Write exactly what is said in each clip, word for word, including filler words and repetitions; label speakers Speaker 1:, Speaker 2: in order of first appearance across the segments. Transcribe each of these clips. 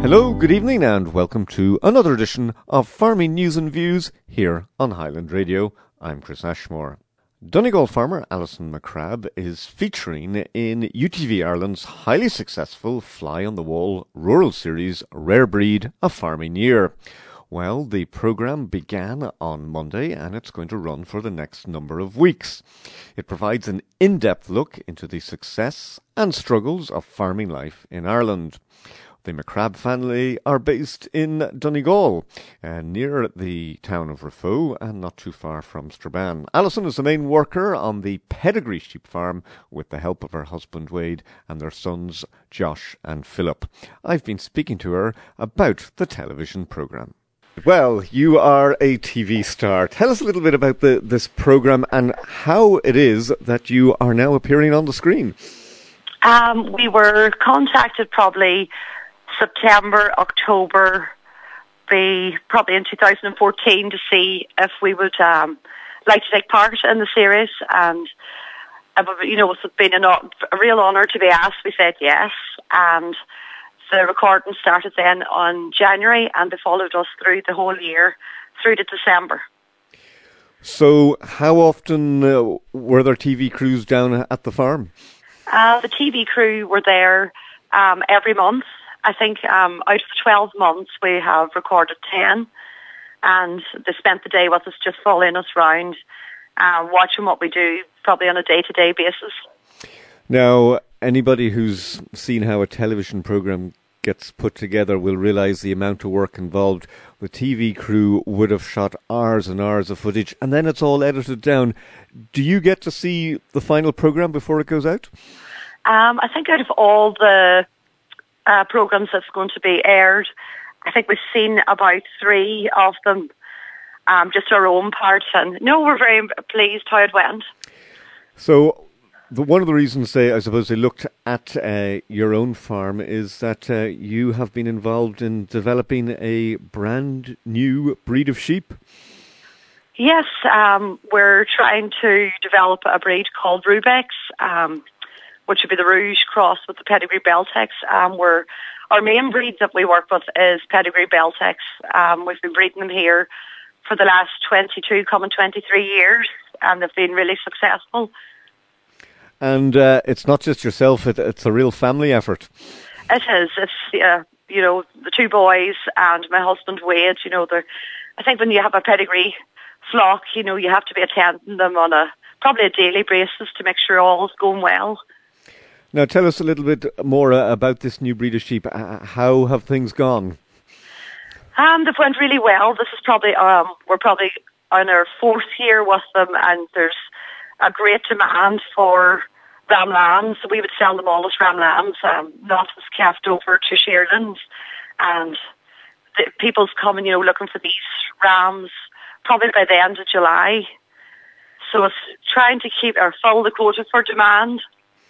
Speaker 1: Hello, good evening, and welcome to another edition of Farming News and Views here on Highland Radio. I'm Chris Ashmore. Donegal farmer Alison McCrabb is featuring in U T V Ireland's highly successful Fly on the Wall rural series Rare Breed, A Farming Year. Well, the programme began on Monday and it's going to run for the next number of weeks. It provides an in-depth look into the success and struggles of farming life in Ireland. The McCrabb family are based in Donegal, uh, near the town of Raphoe and not too far from Strabane. Alison is the main worker on the Pedigree sheep farm with the help of her husband Wade and their sons Josh and Philip. I've been speaking to her about the television programme. Well, you are a T V star. Tell us a little bit about the, this programme and how it is that you are now appearing on the screen.
Speaker 2: Um, we were contacted probably September, October, be probably in two thousand fourteen to see if we would um, like to take part in the series, and uh, you know, it's been an, a real honour to be asked. We said yes, and the recording started then on January, and they followed us through the whole year, through to December.
Speaker 1: So, how often uh, were there T V crews down at the farm?
Speaker 2: Uh, the T V crew were there um, every month. I think um, out of the twelve months, we have recorded ten, and they spent the day with us, just following us round, uh, watching what we do, probably on a day-to-day basis.
Speaker 1: Now, anybody who's seen how a television programme gets put together will realise the amount of work involved. The T V crew would have shot hours and hours of footage, and then it's all edited down. Do you get to see the final programme before it goes out?
Speaker 2: Um, I think out of all the Uh, programmes that's going to be aired, I think we've seen about three of them, um, just our own part, and no, we're very pleased how it went.
Speaker 1: So, the, one of the reasons they, I suppose, they looked at uh, your own farm is that uh, you have been involved in developing a brand new breed of sheep.
Speaker 2: Yes, um, we're trying to develop a breed called Rubex, um, which would be the Rouge cross with the Pedigree Beltex. Um, we're, our main breed that we work with is Pedigree Beltex. Um, we've been breeding them here for the last twenty-two, coming twenty-three years, and they've been really successful. And
Speaker 1: uh, it's not just yourself, it, it's a real family effort.
Speaker 2: It is. It's, uh, you know, the two boys and my husband Wade, you know, they're, I think when you have a pedigree flock, you know, you have to be attending them on a probably a daily basis to make sure all's going well.
Speaker 1: Now, tell us a little bit more uh, about this new breed of sheep. Uh, how have things gone?
Speaker 2: Um, they've went really well. This is probably, um, we're probably on our fourth year with them, and there's a great demand for ram lambs. We would sell them all as ram lambs, um, not as kept over to shearlings. And the, people's coming, you know, looking for these rams probably by the end of July. So it's trying to keep or fill the quota for demand.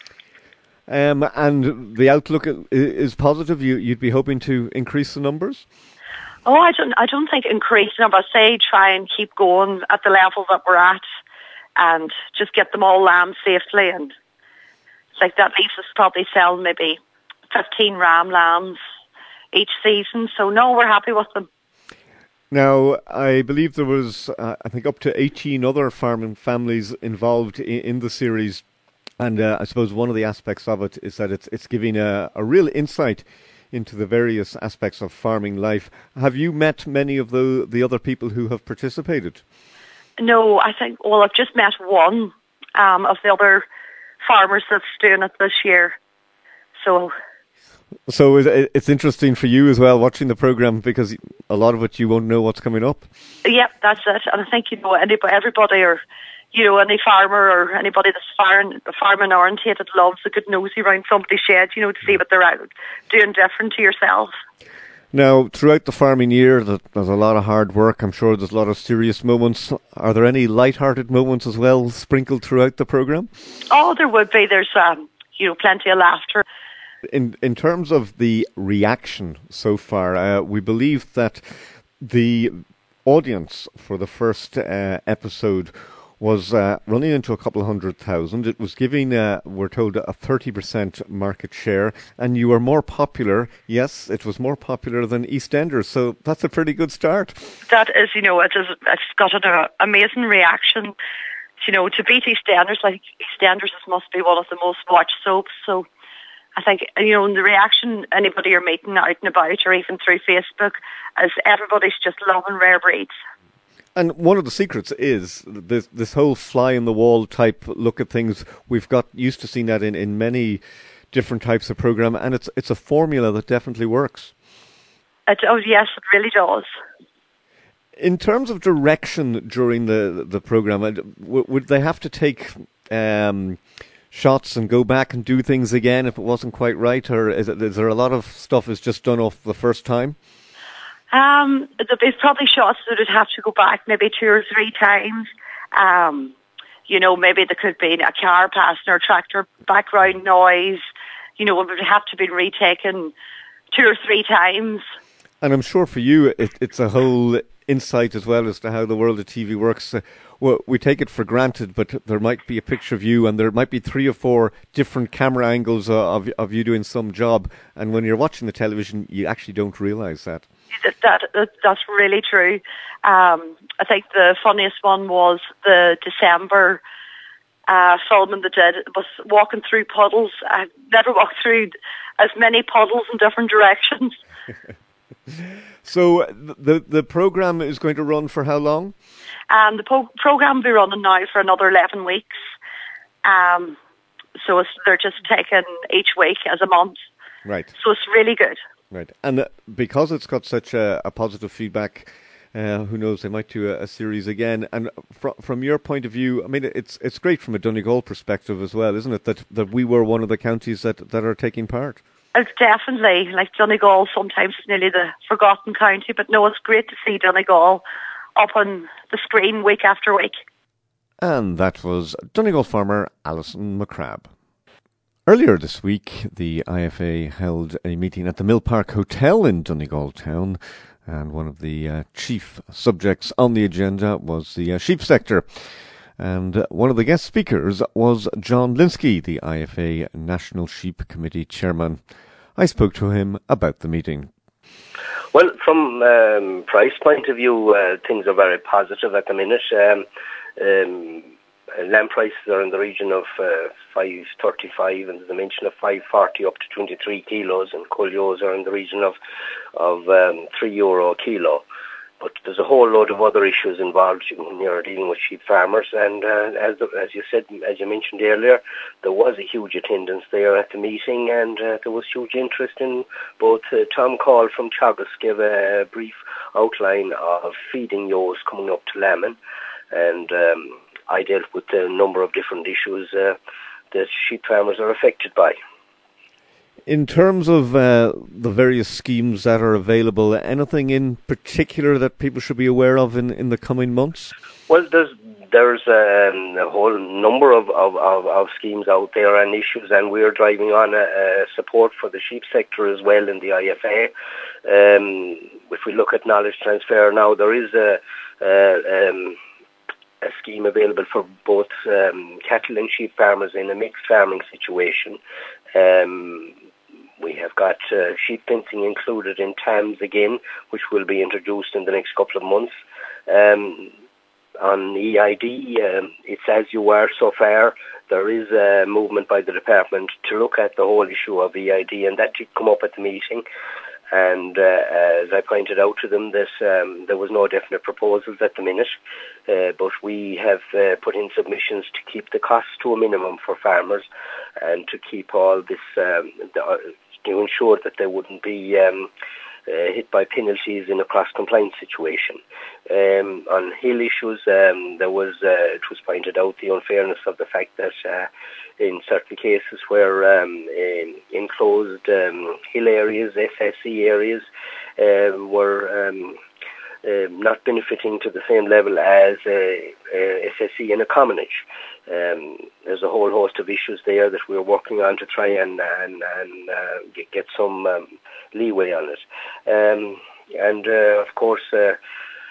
Speaker 1: Um, and the outlook is positive. You, you'd be hoping to increase the numbers?
Speaker 2: Oh, I don't. I don't think increase the numbers. Say try and keep going at the level that we're at, and just get them all lambs safely. And like that leaves us probably sell maybe fifteen ram lambs each season. So no, we're happy with them.
Speaker 1: Now, I believe there was, uh, I think, up to eighteen other farming families involved in, in the series. And uh, I suppose one of the aspects of it is that it's it's giving a, a real insight into the various aspects of farming life. Have you met many of the the other people who have participated?
Speaker 2: No, I think, well, I've just met one um, of the other farmers that's doing it this year. So
Speaker 1: so it's interesting for you as well, watching the programme, because a lot of it you won't know what's coming up.
Speaker 2: Yep, that's it. And I think, you know, anybody, everybody or you know, any farmer or anybody that's farm, farming orientated loves a good nosy around somebody's shed, you know, to see what they're out doing different to yourself.
Speaker 1: Now, throughout the farming year, there's a lot of hard work. I'm sure there's a lot of serious moments. Are there any light-hearted moments as well sprinkled throughout the programme?
Speaker 2: Oh, there would be. There's, um, you know, plenty of laughter.
Speaker 1: In in terms of the reaction so far, uh, we believe that the audience for the first uh, episode was uh, running into a couple of hundred thousand. It was giving, uh, we're told, a thirty percent market share, and you were more popular. Yes, it was more popular than EastEnders, so that's a pretty good start.
Speaker 2: That is, you know, it is, it's got an amazing reaction. You know, to beat EastEnders, like EastEnders must be one of the most watched soaps, so I think, you know, the reaction anybody you're meeting out and about or even through Facebook is everybody's just loving Rare Breeds.
Speaker 1: And one of the secrets is this this whole fly-in-the-wall type look at things. We've got used to seeing that in, in many different types of program, and it's it's a formula that definitely works.
Speaker 2: It, oh, yes, it really does.
Speaker 1: In terms of direction during the, the program, would they have to take um, shots and go back and do things again if it wasn't quite right, or is, it, is there a lot of stuff is just done off the first time?
Speaker 2: Um, there's probably shots that would have to go back maybe two or three times. Um, you know, maybe there could be a car passing or tractor background noise. You know, it would have to be retaken two or three times.
Speaker 1: And I'm sure for you, it, it's a whole insight as well as to how the world of T V works. Uh, well, we take it for granted, but there might be a picture of you, and there might be three or four different camera angles uh, of of you doing some job. And when you're watching the television, you actually don't realise that.
Speaker 2: That, that that's really true. Um, I think the funniest one was the December uh, filming that did was walking through puddles. I've never walked through as many puddles in different directions.
Speaker 1: So the the program is going to run for how long?
Speaker 2: Um, the po- program will be running now for another eleven weeks. Um, so it's, they're just taking each week as a month.
Speaker 1: Right.
Speaker 2: So it's really good.
Speaker 1: Right, and uh, because it's got such a, a positive feedback, uh, who knows, they might do a, a series again. And fr- from your point of view, I mean, it's it's great from a Donegal perspective as well, isn't it, that, that we were one of the counties that, that are taking part?
Speaker 2: It's definitely, like Donegal sometimes is nearly the forgotten county, but no, it's great to see Donegal up on the screen week after week.
Speaker 1: And that was Donegal farmer Alison McCrabb. Earlier this week, the I F A held a meeting at the Mill Park Hotel in Donegal town, and one of the uh, chief subjects on the agenda was the uh, sheep sector. And uh, one of the guest speakers was John Linsky, the I F A National Sheep Committee chairman. I spoke to him about the meeting.
Speaker 3: Well, from um, price point of view, uh, things are very positive at the minute. Um, um, lamb prices are in the region of uh, five thirty-five, and there's a mention of five forty up to twenty-three kilos, and colios are in the region of of um, three euro a kilo. But there's a whole load of other issues involved when you're dealing with sheep farmers, and uh, as the, as you said, as you mentioned earlier, there was a huge attendance there at the meeting, and uh, there was huge interest in both. Uh, Tom Call from Teagasc gave a brief outline of feeding ewes coming up to lambing, and um, I dealt with a number of different issues uh, that sheep farmers are affected by.
Speaker 1: In terms of uh, the various schemes that are available, anything in particular that people should be aware of in, in the coming months?
Speaker 3: Well, there's there's um, a whole number of, of, of, of schemes out there and issues, and we're driving on a, a support for the sheep sector as well in the I F A. Um, if we look at knowledge transfer now, there is a, a, um, a scheme available for both um, cattle and sheep farmers in a mixed farming situation. Um, We have got uh, sheep fencing included in T A M S again, which will be introduced in the next couple of months. Um, on E I D, um, it's as you are so far. There is a movement by the department to look at the whole issue of E I D, and that did come up at the meeting. And uh, as I pointed out to them, that um, there was no definite proposals at the minute, uh, but we have uh, put in submissions to keep the costs to a minimum for farmers, and to keep all this, um, the, uh, to ensure that they wouldn't be um, uh, hit by penalties in a cross-compliance situation. Um, on hill issues, um, there was, uh, it was pointed out the unfairness of the fact that uh, in certain cases where um, in enclosed um, hill areas, S S E areas, uh, were um, uh, not benefiting to the same level as uh, uh, S S E in a commonage. Um, there's a whole host of issues there that we're working on to try and and, and uh, get, get some um, leeway on it. Um, and uh, of course, uh,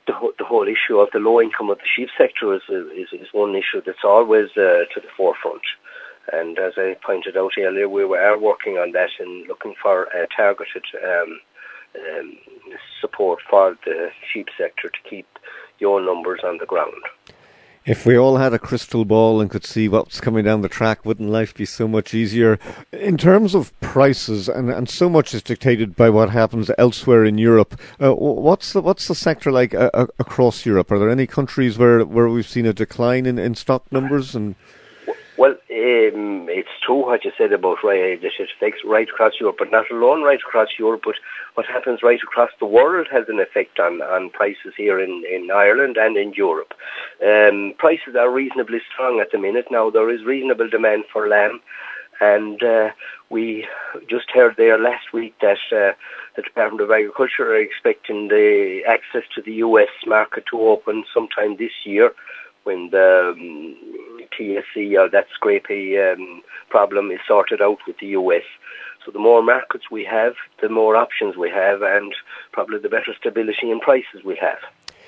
Speaker 3: the, ho- the whole issue of the low income of the sheep sector is is, is one issue that's always uh, to the forefront. And as I pointed out earlier, we are working on that and looking for uh, targeted um, um, support for the sheep sector to keep your numbers on the ground.
Speaker 1: If we all had a crystal ball and could see what's coming down the track, wouldn't life be so much easier? In terms of prices, and, and so much is dictated by what happens elsewhere in Europe, uh, what's the what's the sector like uh, across Europe? Are there any countries where, where we've seen a decline in, in stock numbers? And
Speaker 3: Well, um, it's true what you said about right, that it affects right across Europe, but not alone right across Europe, but what happens right across the world has an effect on, on prices here in, in Ireland and in Europe. Um, prices are reasonably strong at the minute. Now, there is reasonable demand for lamb, and uh, we just heard there last week that uh, the Department of Agriculture are expecting the access to the U S market to open sometime this year, when the um, T S C or that scrapie um, problem is sorted out with the U S. So the more markets we have, the more options we have, and probably the better stability in prices we have.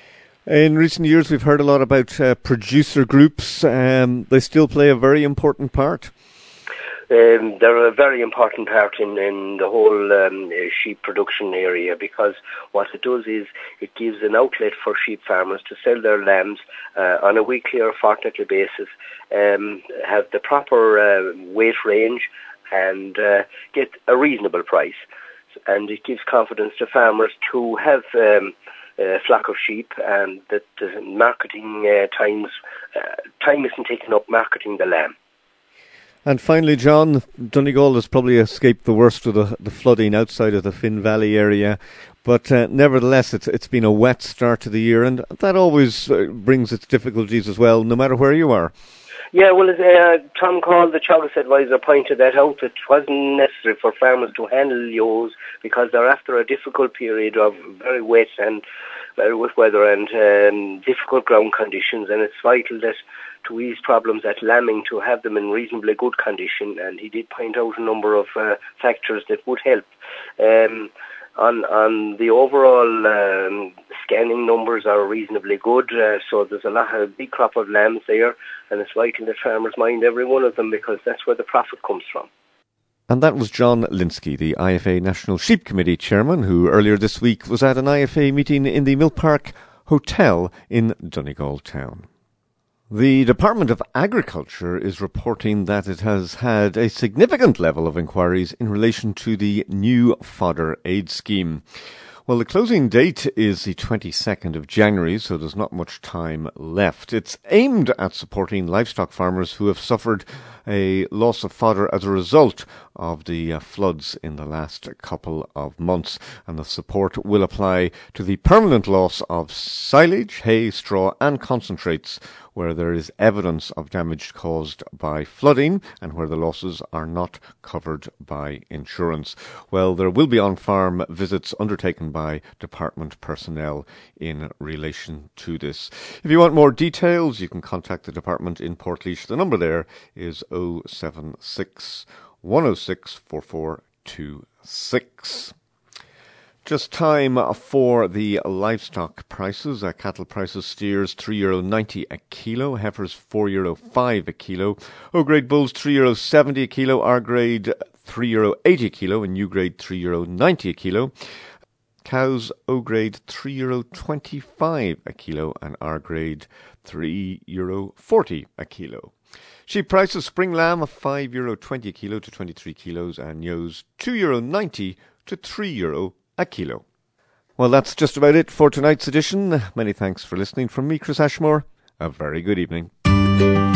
Speaker 1: In recent years, we've heard a lot about uh, producer groups. Um, they still play a very important part.
Speaker 3: Um, they're a very important part in, in the whole um, sheep production area, because what it does is it gives an outlet for sheep farmers to sell their lambs uh, on a weekly or fortnightly basis, um, have the proper uh, weight range, and uh, get a reasonable price. And it gives confidence to farmers to have um, a flock of sheep, and that the marketing uh, times uh, time isn't taken up marketing the lamb.
Speaker 1: And finally, John, Donegal has probably escaped the worst of the, the flooding outside of the Finn Valley area, but uh, nevertheless, it's it's been a wet start to the year, and that always uh, brings its difficulties as well, no matter where you are.
Speaker 3: Yeah, well, uh, Tom Call, the Teagasc advisor, pointed that out. It wasn't necessary for farmers to handle ewes because they're after a difficult period of very wet and very wet weather and um, difficult ground conditions, and it's vital that to ease problems at lambing to have them in reasonably good condition. And he did point out a number of uh, factors that would help. Um, on on the overall um, scanning numbers are reasonably good, uh, so there's a lot of big crop of lambs there, and it's vital that farmers mind every one of them, because that's where the profit comes from.
Speaker 1: And that was John Linsky, the I F A National Sheep Committee chairman, who earlier this week was at an I F A meeting in the Mill Park Hotel in Donegal town. The Department of Agriculture is reporting that it has had a significant level of inquiries in relation to the new fodder aid scheme. Well, the closing date is the twenty-second of January, so there's not much time left. It's aimed at supporting livestock farmers who have suffered a loss of fodder as a result of the uh, floods in the last couple of months, and the support will apply to the permanent loss of silage, hay, straw and concentrates where there is evidence of damage caused by flooding and where the losses are not covered by insurance. Well, there will be on-farm visits undertaken by department personnel in relation to this. If you want more details, you can contact the department in Portlaoise. The number there is oh seven six, one oh six, four four two six. Just time for the livestock prices. Uh, cattle prices: steers three euro ninety a kilo, heifers four euro five a kilo, O-grade bulls three euro seventy a kilo, R-grade three euro eighty a kilo, and U-grade three euro ninety a kilo. Cows O-grade three euro twenty-five a kilo, and R-grade three euro forty a kilo. Sheep prices: spring lamb five euro twenty a kilo to twenty-three kilos, and ewes two euro ninety to three euro a kilo. Well, that's just about it for tonight's edition. Many thanks for listening. From me, Chris Ashmore, a very good evening.